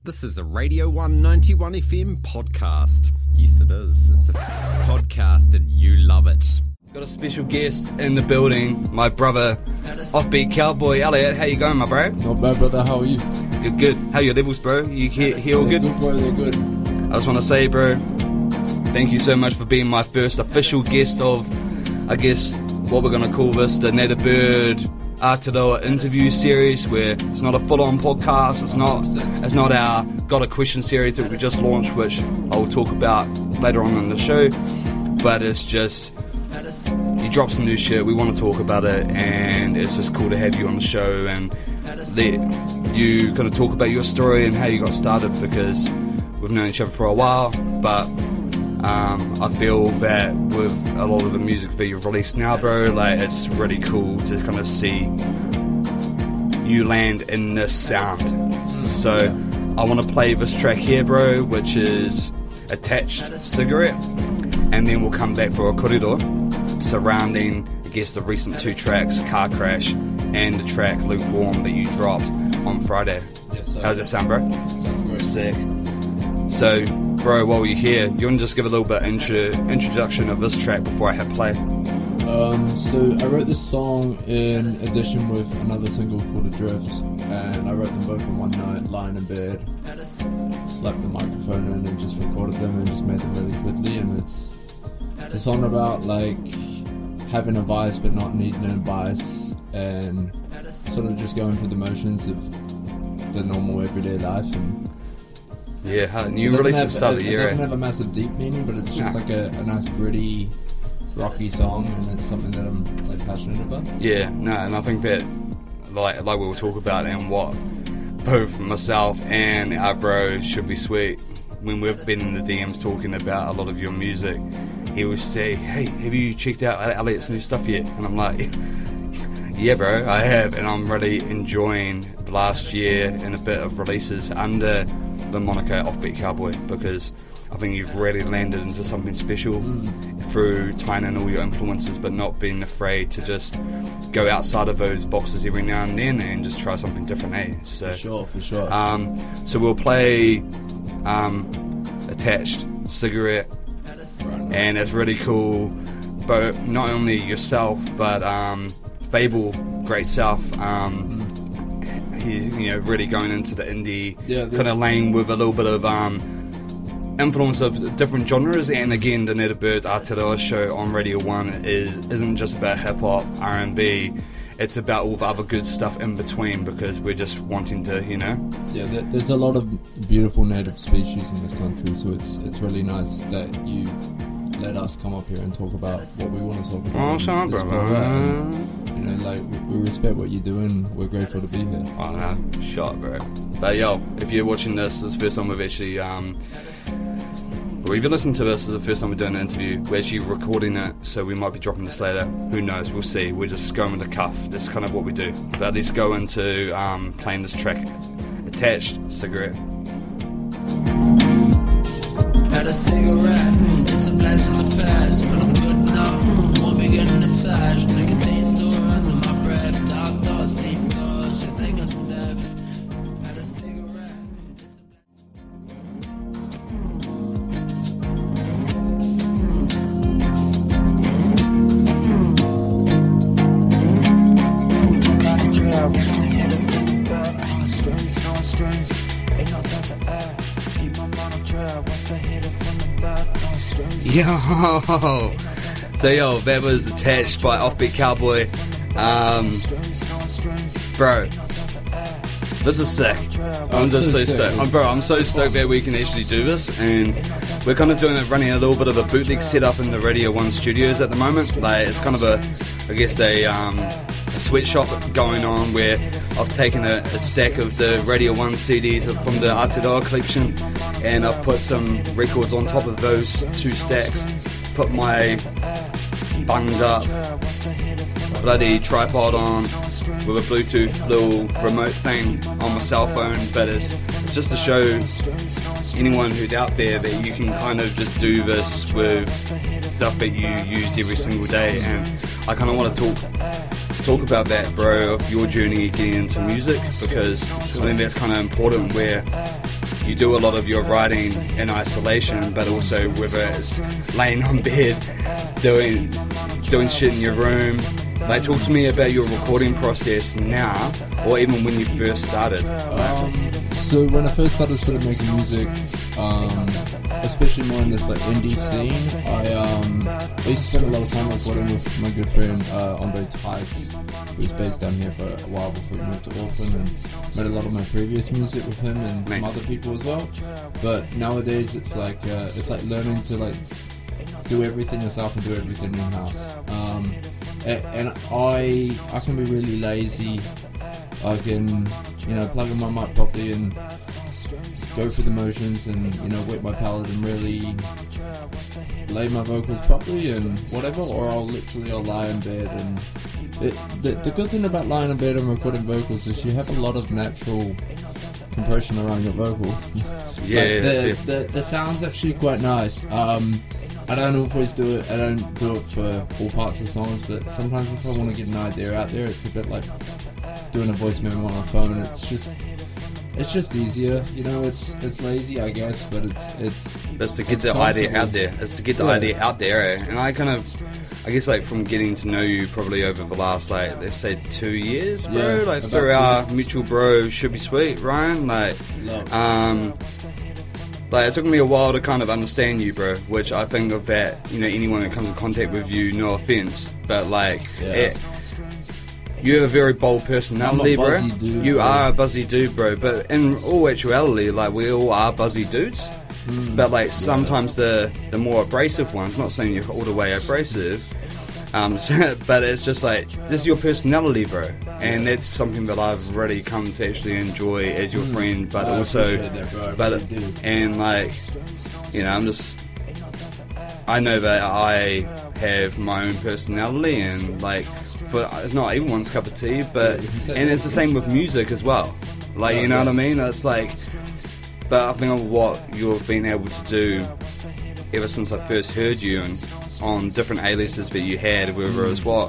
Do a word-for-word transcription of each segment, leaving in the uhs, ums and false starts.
This is a Radio one ninety-one F M podcast. Yes, it is. It's a podcast and you love it. Got a special guest in the building, my brother, Offbeat Cowboy. Elliot, how you going, my bro? Not bad, brother. How are you? Good, good. How are your levels, bro? You here, here all good? Good, bro. They're good. I just want to say, bro, thank you so much for being my first official guest of, I guess, what we're going to call this, the Native Bird Aotearoa interview series, where it's not a full-on podcast, it's not it's not our Got a Question series that we just launched, which I will talk about later on in the show, but it's just, you drop some new shit, we want to talk about it, and it's just cool to have you on the show and let you kind of talk about your story and how you got started, because we've known each other for a while, but Um, I feel that with a lot of the music that you've released now, bro, like, it's really cool to kind of see you land in this sound. Mm, so yeah. I want to play this track here, bro, which is Attached Cigarette, and then we'll come back for a korero surrounding, I guess, the recent two tracks, Car Crash and the track Lukewarm that you dropped on Friday. Yes, sir. How does that sound, bro? Sounds great. Sick. So, bro, while you're here, you want to just give a little bit intro, introduction of this track before I hit play? Um, so I wrote this song in addition with another single called Adrift, and I wrote them both in one night, lying in bed, slapped the microphone in and just recorded them and just made them really quickly. And it's a song about like having a vice but not needing an advice, and sort of just going through the motions of the normal everyday life. And yeah, you released it at the start of the year. It doesn't have a massive deep meaning, but it's just nah. like a, a nice gritty, rocky song, and it's something that I'm like passionate about. Yeah, no, and I think that like like we will talk about, and what both myself and our bro Should Be Sweet, when we've been in the D Ms talking about a lot of your music, he will say, "Hey, have you checked out Elliot's new stuff yet?" And I'm like, "Yeah, bro, I have," and I'm really enjoying the last year and a bit of releases under the moniker Offbeat Cowboy, because I think you've really landed into something special mm. through tying in all your influences, but not being afraid to just go outside of those boxes every now and then and just try something different, eh? So, for sure, for sure. Um, so we'll play um, Attached Cigarette, right, and it's really cool, but not only yourself, but um, Fable, Great South, um, mm. he's, you know, really going into the indie yeah, kind of lane with a little bit of um, influence of different genres. And again, the Native Birds Aotearoa show on Radio one is, isn't just about hip-hop, R and B, it's about all the other good stuff in between, because we're just wanting to, you know... Yeah, there's a lot of beautiful native species in this country, so it's it's really nice that you let us come up here and talk about what we want to talk about. Oh, son, bro. You know, like, we respect what you're doing. We're grateful to be here. Oh, no. Shot, bro. But, yo, if you're watching this, this is the first time we've actually, um... or if you listen to this, this is the first time we're doing an interview. We're actually recording it, so we might be dropping this later. Who knows? We'll see. We're just going with the cuff. That's kind of what we do. But let's go into um, playing this track, Attached Cigarette. Had a cigarette, it's a blast from the past, but I'm good now, won't be getting attached. Nicotine still runs in my breath, dark thoughts, deep thoughts, you think I'm deaf. Had a cigarette, it's a blast. Strings, no strings, ain't no time to add. Keep my mind on track, what's the hitter from the back, no strings. Yo! So yo, that was Attached by Offbeat Cowboy. Um, bro, this is sick. I'm just so stoked. I'm, bro, I'm so stoked that we can actually do this, and we're kind of doing it, running a little bit of a bootleg setup in the Radio one studios at the moment. Like, it's kind of a, I guess a, um, a sweatshop going on, where I've taken a, a stack of the Radio one C Ds from the Aotearoa collection, and I've put some records on top of those two stacks, put my bunged up bloody tripod on with a Bluetooth little remote thing on my cell phone, but it's, it's just to show anyone who's out there that you can kind of just do this with stuff that you use every single day. And I kind of want to talk talk about that, bro, of your journey getting into music, because I think that's kind of important, where you do a lot of your writing in isolation, but also whether it's laying on bed, doing doing shit in your room. Like, talk to me about your recording process now, or even when you first started. Um, so when I first started sort of making music, um, especially more in this like indie scene, I um, I used to spend a lot of time recording with my good friend uh, Andre Tice, who was based down here for a while before we moved to Auckland, and made a lot of my previous music with him and some other people as well. But nowadays it's like uh, it's like learning to like do everything yourself and do everything in house. Um, and, and I I can be really lazy. I can, you know, plug in my mic properly and go through the motions and, you know, wet my palette and really lay my vocals properly and whatever, or I'll literally I'll lie in bed. And it, the, the good thing about lying in bed and recording vocals is you have a lot of natural compression around your vocal. Yeah, like the, yeah. The, the sound's actually quite nice. Um, I don't always do it, I don't do it for all parts of songs, but sometimes if I want to get an idea out there, it's a bit like doing a voice memo on a phone. It's just it's just easier, you know. It's it's lazy, I guess, but it's it's It's to get it's the idea out comfortable. there. It's to get the Yeah. idea out there. Eh? And I kind of, I guess, like from getting to know you probably over the last, like, let's say two years, bro. Yeah, like about through two. our mutual bro, Should Be Sweet, Ryan. Like, Love. um, like it took me a while to kind of understand you, bro. Which I think of that, you know, anyone that comes in contact with you, no offense, but like, Yeah. it, you have a very bold personality, I'm a bro. buzzy dude, you bro. are a buzzy dude, bro. But in all actuality, like, we all are buzzy dudes. Mm, But like sometimes the the more abrasive ones, not saying you're all the way abrasive, um, but it's just like, this is your personality, bro, and that's something that I've really come to actually enjoy as your friend, but I also, appreciate that, bro. I but really do. and like, you know, I'm just, I know that I have my own personality, and like, for it's not everyone's cup of tea, but Yeah, you can say and that. it's the same with music as well, like, Oh, you know yeah. what I mean? It's like. But I think of what you've been able to do ever since I first heard you, and on different aliases that you had, whether it was what,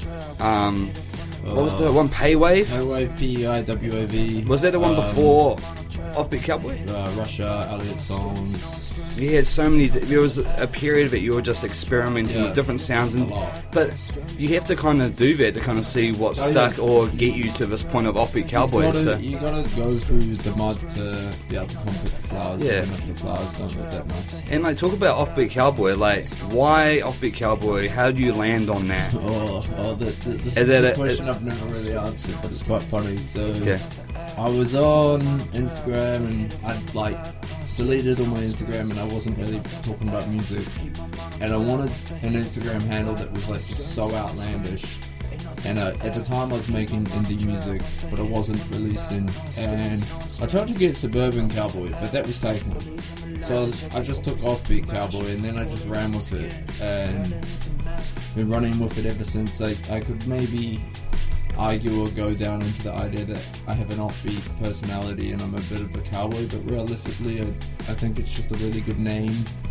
um, what was the one, Paywave? Paywave, P E I W A V. Was that the one um, before Offbeat Cowboy? Uh, Russia, Elliot Songs. You had so many. There was a period that you were just experimenting Yeah. with different sounds, and A lot. but you have to kind of do that to kind of see what Oh, stuck yeah. or get you to this point of Offbeat Cowboy. You gotta, So you gotta go through the mud to be able to compete the flowers. Yeah. Even if the flowers don't look that nice. and like, talk about Offbeat Cowboy. Like, why Offbeat Cowboy? How do you land on that? Oh, oh this, this, this Is is that a a- question I've never really answered, but it's quite funny. So, Okay. I was on Instagram and I'd like deleted all my Instagram and I wasn't really talking about music. And I wanted an Instagram handle that was like just so outlandish. And uh, at the time I was making indie music, but I wasn't releasing. And I tried to get Suburban Cowboy, but that was taken. So I, was, I just took Offbeat Cowboy and then I just ran with it. And been running with it ever since. I, I could maybe argue or go down into the idea that I have an offbeat personality and I'm a bit of a cowboy, but realistically I, I think it's just a really good name,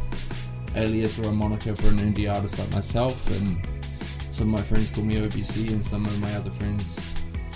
alias or a moniker for an indie artist like myself. And some of my friends call me O B C and some of my other friends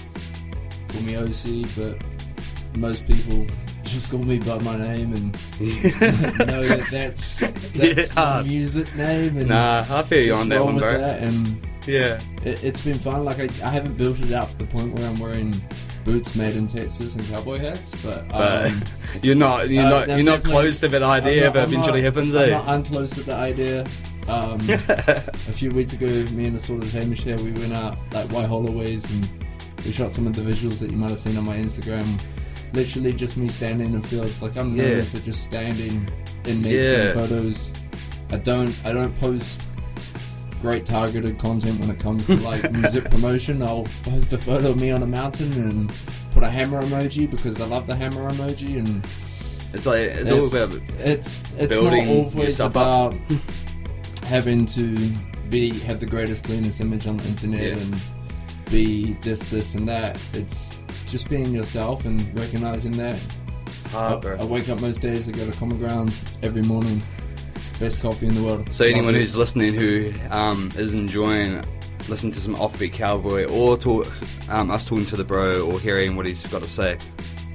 call me O C, but most people just call me by my name and know that that's, that's Yeah. my music name. And Nah, I feel you just on that roll one, with bro. that. And Yeah. it, it's been fun. Like I, I haven't built it out to the point where I'm wearing boots made in Texas and cowboy hats, but, But um, you're not you're uh, not I'm you're not definitely- close to that idea I'm if not- it I'm eventually not- happens, I'm eh? not unclose to the idea. Um, a few weeks ago, me and Assorted Hamish here, we went out like Waihola ways and we shot some of the visuals that you might have seen on my Instagram. Literally just me standing in fields. Like I'm known Yeah. for just standing in nature Yeah. photos. I don't I don't post great targeted content when it comes to like music promotion. I'll post a photo of me on a mountain and put a hammer emoji because I love the hammer emoji, and It's like it's, all about it's it's building not always yourself up. about having to be have the greatest cleanest image on the internet Yeah. and be this this and that. It's just being yourself and recognizing that. hard, I, bro. I wake up most days, I go to Common Grounds every morning. Best coffee in the world. So anyone Love it. who's listening who um, is enjoying listening to some Offbeat Cowboy or talk, um, us talking to the bro or hearing what he's got to say,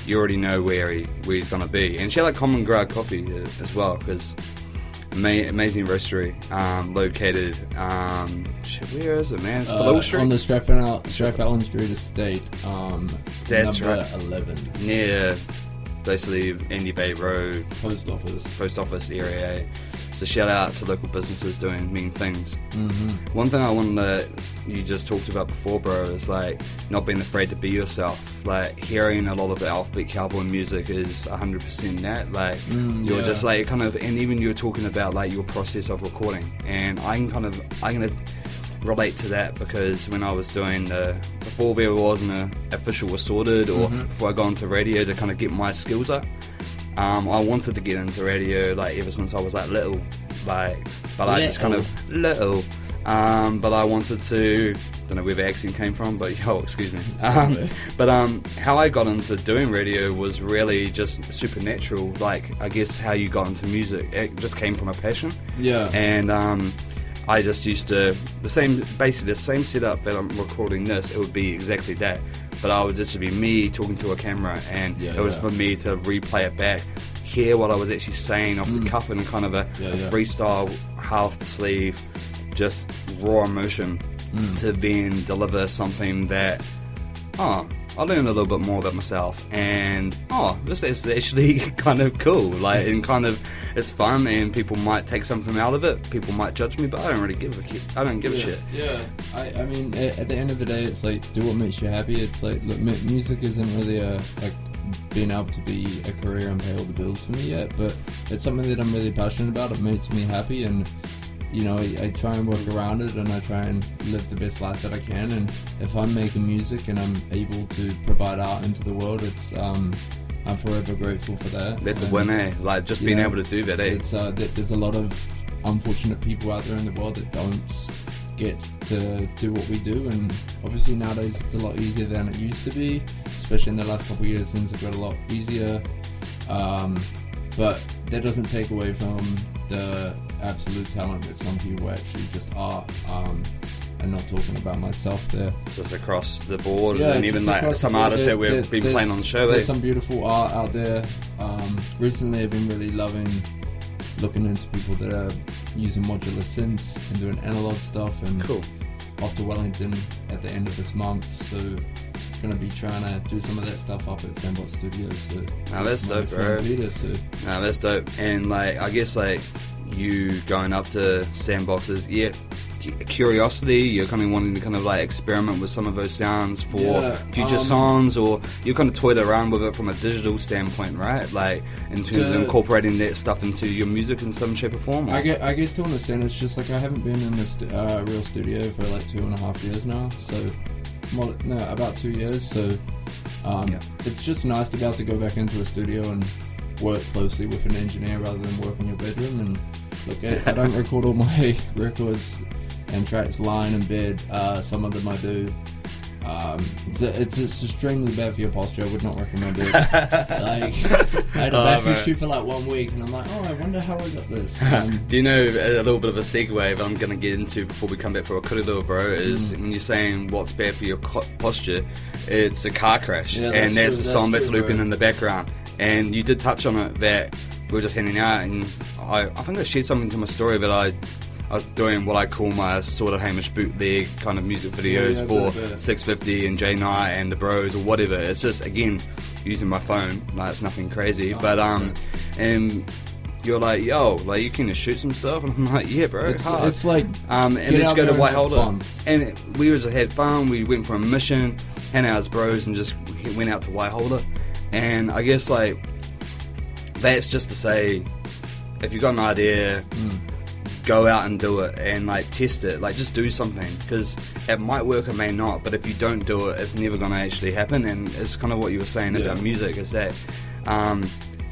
you already know where he where he's gonna be. And shout out Common Ground Coffee uh, as well, because ama- amazing roastery, um, located. Um, shit, where is it, man? It's Uh, Little Street. on the Strathallan, Strathallan Street estate, um, That's number right. eleven, near basically Andy Bay Road, post office. post office area. So shout out to local businesses doing mean things. Mm-hmm. One thing I wanted to, you just talked about before, bro, is like not being afraid to be yourself. Like hearing a lot of the Alphabet Cowboy music is one hundred percent that. Like Mm, you're yeah. just like kind of, and even you were talking about like your process of recording, and I can kind of, I'm gonna relate to that because when I was doing the, before there wasn't an official Assorted or Mhm. before I got into radio to kind of get my skills up. Um, I wanted to get into radio like ever since I was like little, like, but I just kind of little. Um, but I wanted to, don't know where the accent came from, but yo, excuse me. Um, but um, how I got into doing radio was really just supernatural. Like I guess how you got into music, it just came from a passion. Yeah. And um, I just used to the same, basically the same setup that I'm recording this. It would be exactly that. But I would just be me talking to a camera, and Yeah, it was yeah. for me to replay it back, hear what I was actually saying off the Mm. cuff in kind of a, Yeah, a yeah. freestyle, half the sleeve, just raw emotion, Mm. to then deliver something that, oh, I learned a little bit more about myself, and oh, this is actually kind of cool. Like, and kind of, it's fun, and people might take something out of it. People might judge me, but I don't really give a shit. I don't give yeah, a shit. Yeah, I, I mean, at, at the end of the day, it's like do what makes you happy. It's like look, mu- music isn't really a, a being able to be a career and pay all the bills for me yet, but it's something that I'm really passionate about. It makes me happy, and you know, I, I try and work around it, and I try and live the best life that I can. And if I'm making music and I'm able to provide art into the world, it's um, I'm forever grateful for that. That's a And win, eh? Like, just being yeah, able to do that, eh? It's uh, th- there's a lot of unfortunate people out there in the world that don't get to do what we do, and obviously nowadays it's a lot easier than it used to be, especially in the last couple of years. Things have got a lot easier, um, but that doesn't take away from the absolute talent that some people actually just are. Um, and not talking about myself there. Just across the board, Yeah, and even just like across some the board. artists There- that we've there- been there's- playing on the show, eh? There's some beautiful art out there. Um, recently I've been really loving looking into people that are using modular synths and doing analog stuff, and Cool. off to Wellington at the end of this month, so gonna be trying to do some of that stuff up at Sandbox Studios. So Now that's my dope, friend bro. Peter, so No, that's dope. And like, I guess like you going up to Sandboxes, yeah, cu- curiosity. You're kind of wanting to kind of like experiment with some of those sounds for Yeah, future um, songs, or you kind of toyed around with it from a digital standpoint, right? Like in terms of The- incorporating that stuff into your music in some shape or form. Or? I guess, I guess to understand, it's just like I haven't been in this uh, real studio for like two and a half years now, so well, no, about two years. So um, Yeah. it's just nice to be able to go back into a studio and work closely with an engineer rather than work in your bedroom. And look, I, I don't record all my records and tracks lying in bed. Uh, some of them I do. Um, it's, it's it's extremely bad for your posture. I would not recommend it. Like, I had a Oh, back man. issue for like one week, and I'm like, oh, I wonder how I got this. Um, Do you know a little bit of a segue that I'm going to get into before we come back for a kurilo, bro, is Mm. when you're saying what's bad for your co- posture, it's a car crash. Yeah, that's and that's true, the that's song that's true, looping bro. in the background. And you did touch on it that we were just hanging out, and I, I think I shared something to my story that I I was doing what I call my sort of Hamish bootleg kind of music videos Yeah, yeah, for bit, bit. six fifty and J Knight and the Bros or whatever. It's just, again, using my phone. Like, it's nothing crazy. But, um, and you're like, yo, like, you can just shoot some stuff? And I'm like, yeah, bro, it's, hard. it's like Um, and Get let's out go to there and White have Holder. fun. And we just had fun. We went for a mission, hang out as bros, and just went out to White Holder. And I guess, like, that's just to say, if you've got an idea, mm, go out and do it, and like test it. Like, just do something, because it might work, it may not. But if you don't do it, it's never going to actually happen. And it's kind of what you were saying Yeah. about music, is that um,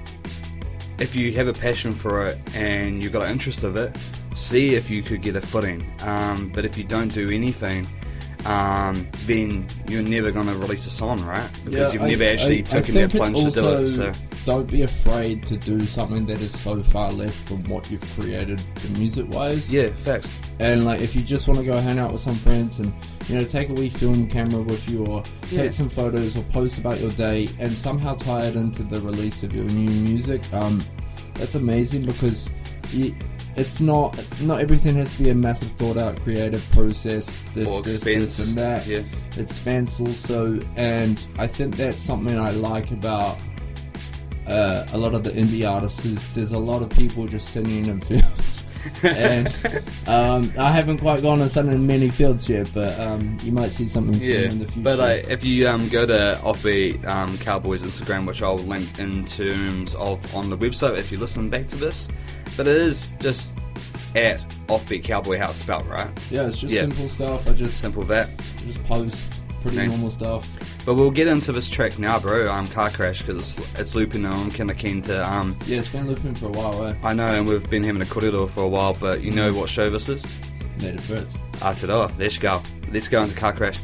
if you have a passion for it and you've got an interest of it, see if you could get a footing. Um, but if you don't do anything, um, then you're never going to release a song, right? Because yeah, you've I- never actually I, taken I that think plunge it's to do also it. So don't be afraid to do something that is so far left from what you've created music-wise. Yeah, facts. And like, if you just want to go hang out with some friends and, you know, take a wee film camera with you, or Yeah. take some photos, or post about your day, and somehow tie it into the release of your new music, um, that's amazing, because you, it's not not everything has to be a massive thought out creative process. This, Or this, expense. this, and that. Yeah. It spans also, and I think that's something I like about uh, a lot of the indie artists. Is there's a lot of people just sitting in fields. And um, I haven't quite gone and sung in many fields yet, but um, you might see something soon Yeah, in the future. but like, if you um, go to Offbeat um, Cowboys Instagram, which I'll link in terms of on the website if you listen back to this, but it is just at Offbeat Cowboy, how it's spelled, right? yeah, it's just yeah. simple stuff. I just Simple that. just post pretty Okay. normal stuff. But we'll get into this track now, bro. Um, Car Crash, because it's, it's looping, and I'm kind of keen to. Um, Yeah, it's been looping for a while, eh? I know, and we've been having a korero for a while, but you know what show this is? Native Birds. Aotearoa. Let's go. Let's go into Car Crash.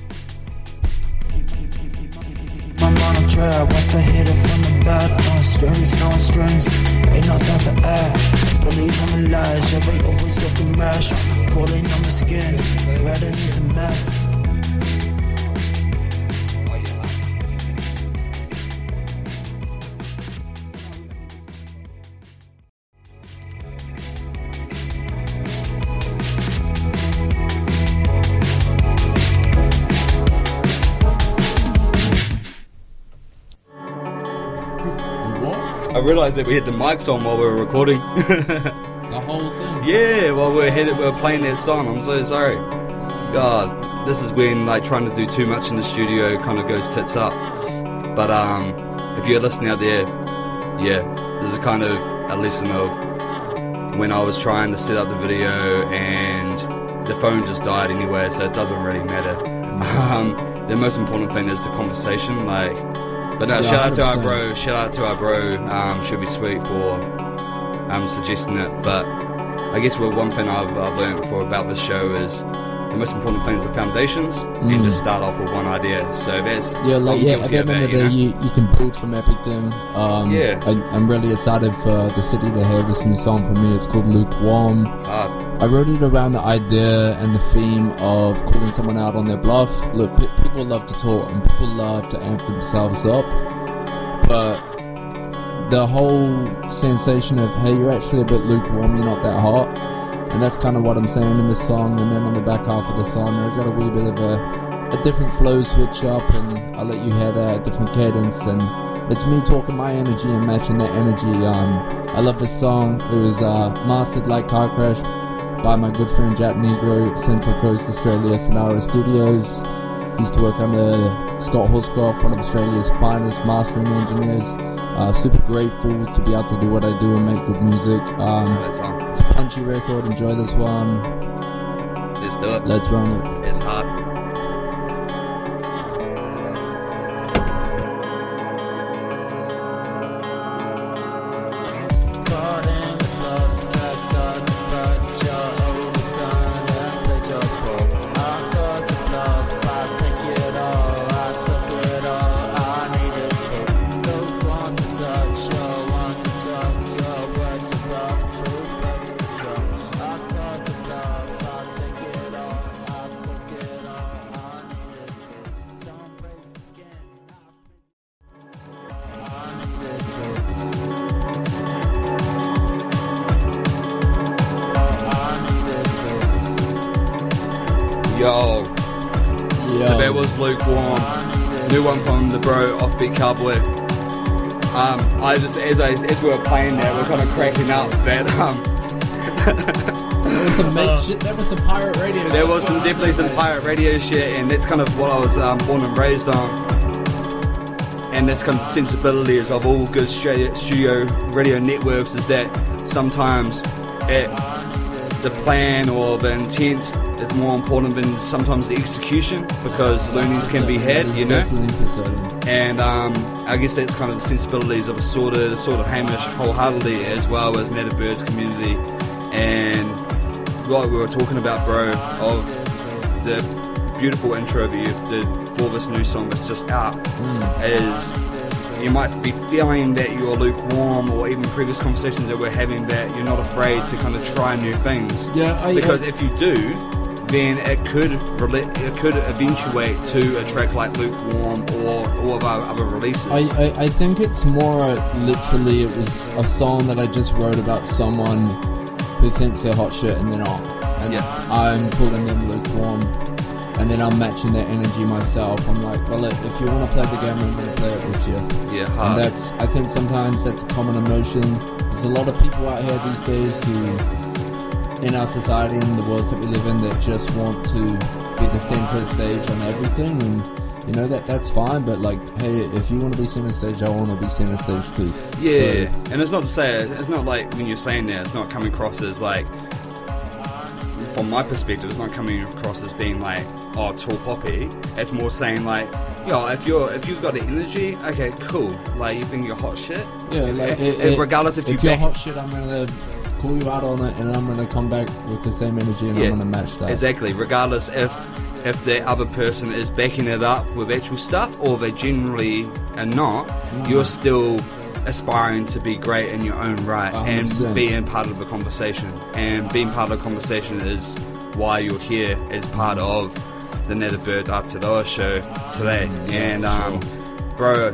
I'm on a track, once I hit it from the back. No strings, no strings, ain't no time to act. Believe I'm alive, yeah, they always got the mash. Crawling on my skin, rather needs a mess. What? I realised that we had the mics on while we were recording. The whole thing? Yeah, while we were headed, we were playing that song. I'm so sorry. God, this is when like trying to do too much in the studio kind of goes tits up. But um, if you're listening out there, yeah, this is kind of a lesson of when I was trying to set up the video and the phone just died anyway, so it doesn't really matter. Um, the most important thing is the conversation, like. But no, Yeah, shout out to our one hundred bro. Shout out to our bro. Um, should be sweet for um suggesting it. But I guess well, one thing I've, I've learned for about this show is the most important thing is the foundations, and just start off with one idea. So that's Yeah, like, I'm yeah, guilty at the of end of that, the day, you know? you, you can build from everything. Um, Yeah. I, I'm really excited for the city to have this new song for me. It's called Lukewarm. Hard. I wrote it around the idea and the theme of calling someone out on their bluff. Look, pe- people love to talk and people love to amp themselves up, but the whole sensation of, hey, you're actually a bit lukewarm, you're not that hot. And that's kind of what I'm saying in this song. And then on the back half of the song, I got a wee bit of a, a different flow switch up, and I'll let you hear that, a different cadence. And it's me talking my energy and matching that energy. Um, I love this song. It was uh, mastered like Car Crash by my good friend Jack Negro, Central Coast Australia, Sonara Studios. He used to work under Scott Horscroft, one of Australia's finest mastering engineers. Uh, super grateful to be able to do what I do and make good music. Um, That's on. it's a punchy record. Enjoy this one. Let's do it. Let's run it. It's hard. Caught in the plus, kept on the budget, overtime and played your role. I got the love, I take it all, I took it all, I needed to. Don't want to touch, you want to talk, your words are rough, truth versus the truth. I got the love, I take it all, I took it all, I needed to. Some praise the skin, I needed to. Yo, Yeah. so that was Lukewarm. New one from the bro, Offbeat Cowboy. Um, I just as I as we were playing that, we we're kind of cracking up that um. That was some make shit. That was some pirate radio. There was some, definitely some pirate radio shit, and that's kind of what I was um, born and raised on. And that's kind of the sensibilities of all good studio, studio radio networks, is that sometimes it, the plan or the intent is more important than sometimes the execution, because learnings can be had, you know. Definitely percent. And um, I guess that's kind of the sensibilities of a sort of, sort of Hamish wholeheartedly, as well as Native Birds community. And what we were talking about, bro, of the beautiful intro that you've did for this new song that's just out, Mm. is, you might be feeling that you're lukewarm, or even previous conversations that we're having, that you're not afraid to kind of try new things. Yeah, I, because I, if you do, then it could rela- it could eventuate to a track like Lukewarm or all of our other releases. I, I, I think it's more literally it was a song that I just wrote about someone who thinks they're hot shit and they're not. And Yeah. I'm calling them lukewarm. And then I'm matching their energy myself. I'm like, well, if you want to play the game, I'm going to play it with you. Yeah, hard. And that's, I think sometimes that's a common emotion. There's a lot of people out here these days who, in our society and the worlds that we live in, that just want to be the center stage on everything. And, you know, that that's fine. But, like, hey, if you want to be center stage, I want to be center stage too. Yeah, So, and it's not to say, it's not like when you're saying that, it's not coming across as like, from my perspective, it's not coming across as being like, oh, tall poppy. It's more saying like, yo, if you're if you've got the energy, okay, cool. Like, you think you're hot shit. yeah, like, It- it, it- it- regardless if, if you you're back, hot shit, I'm going to call you out on it, and I'm going to come back with the same energy, and Yeah, I'm going to match that. exactly. Regardless if if the other person is backing it up with actual stuff, or they generally are not, Mm. you're still aspiring to be great in your own right one hundred percent. and being part of the conversation. And being part of the conversation is why you're here as part of the Nether Bird Aotearoa show today. Mm, yeah, and for um, bro,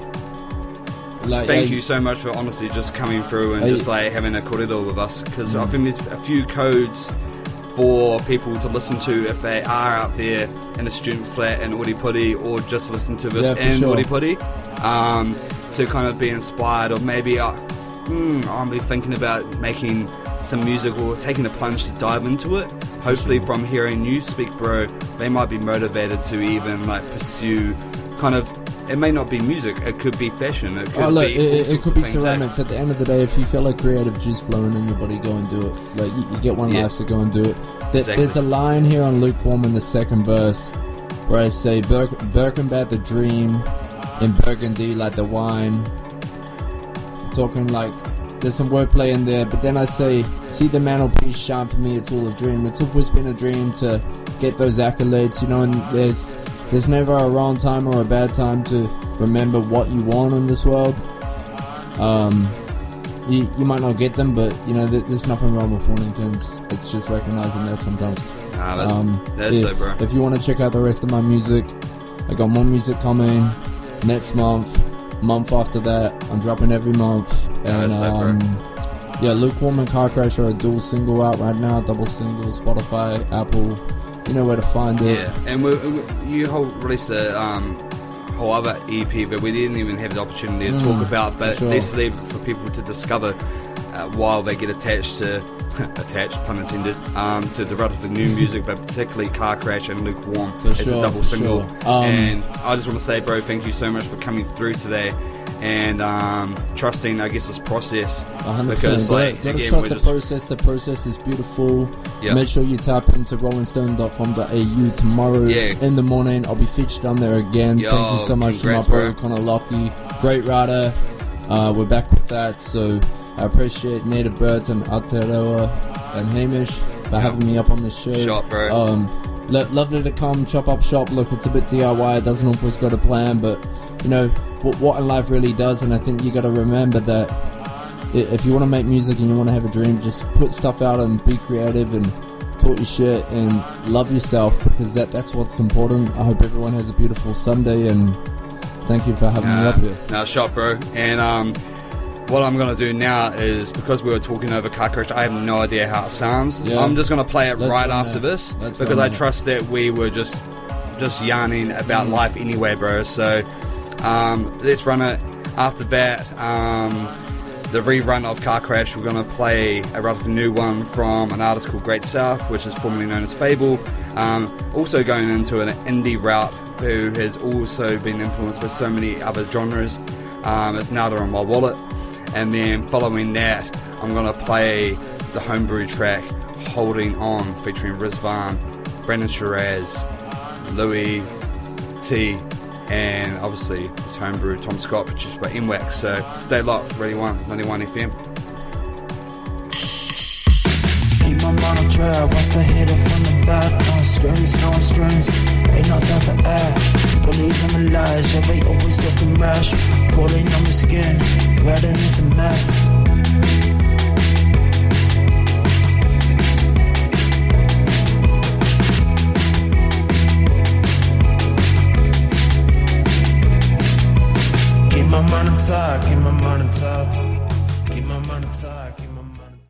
Like, thank I- you so much for honestly just coming through and I- just like having a corridor with us, because I Mm. think there's a few codes for people to listen to if they are out there in a student flat in Oripuri, or just listen to this Yeah, for in sure. Oripuri, um, to kind of be inspired, or maybe uh, mm, I'll be thinking about making some music or taking a plunge to dive into it. Hopefully sure. from hearing you speak, bro, they might be motivated to even like pursue kind of, it may not be music, it could be fashion, it could Oh, look, be it, all it, it sorts could of be things, eh? ceramics. At the end of the day, if you feel like creative juice flowing in your body, go and do it. Like, you, you get one Yeah. life, so go and do it. There, Exactly. There's a line here on Lukewarm in the second verse where I say, Bir- Birkenbad the dream, in Burgundy like the wine. Talking like, there's some wordplay in there, but then I say, see the mantelpiece shine for me, it's all a dream. It's always been a dream to get those accolades, you know, and there's there's never a wrong time or a bad time to remember what you want in this world. Um, you, you might not get them, but, you know, th- there's nothing wrong with wanting things. It's just recognizing that sometimes. Nah, that's, Um, that's if, dope, bro. if you want to check out the rest of my music, I got more music coming next month. Month after that, I'm dropping every month. Yeah, And that's dope, bro. um, yeah, Lukewarm and Car Crash are a dual single out right now, double single, Spotify, Apple. You know where to find it. Yeah, and we, we, you whole released a um, whole other E P that we didn't even have the opportunity to Mm, talk about, but sure. let's leave it for people to discover uh, while they get attached to, attached, pun intended, um, to the relatively new music, but particularly Car Crash and Lukewarm For as sure, a double for single. sure. Um, and I just want to say, bro, thank you so much for coming through today and um, trusting, I guess, this process. one hundred percent. Because, Gotta, like, gotta again, trust we're the just- process. The process is beautiful. Yeah. Make sure you tap into rolling stone dot com dot a u tomorrow Yeah. in the morning. I'll be featured on there again. Yo, Thank you so much congrats, to my bro, bro. Connor Lockie. Great rider. Uh, we're back with that. So I appreciate Native Birds and Aotearoa and Hamish for having me up on this show. Shot, bro. Um, lo- lovely to come, chop up shop. Look, it's a bit D I Y. It doesn't always got a plan, but you know what, what in life really does. And I think you got to remember that i- if you want to make music and you want to have a dream, just put stuff out and be creative and talk your shit and love yourself, because that that's what's important. I hope everyone has a beautiful Sunday, and thank you for having me up here. No, shot, bro. And um, what I'm gonna do now is, because we were talking over Car Crash, I have no idea how it sounds. Yeah. I'm just gonna play it Let's right run after that. this, Let's because run I that. trust that we were just just yarning about Mm. life anyway, bro. So um, let's run it. After that, um, the rerun of Car Crash, we're gonna play a relatively new one from an artist called Great South, which is formerly known as Fable. Um, also going into an indie route, who has also been influenced by so many other genres. Um, it's Nada on My Wallet. And then following that, I'm going to play the homebrew track Holding On, featuring Rizvan, Brandon Shiraz, Louis T, and obviously it's homebrew Tom Scott, produced by M WAX. So stay locked, Ready One, ninety-one F M. Keep my mind on track, watch the hitter from the back. No strings, no strings, ain't no time to act. Bullies on the lies, yeah, they always talking rash. Crawling on my skin, red and it's a mess. Keep my mind on top, keep my mind on top.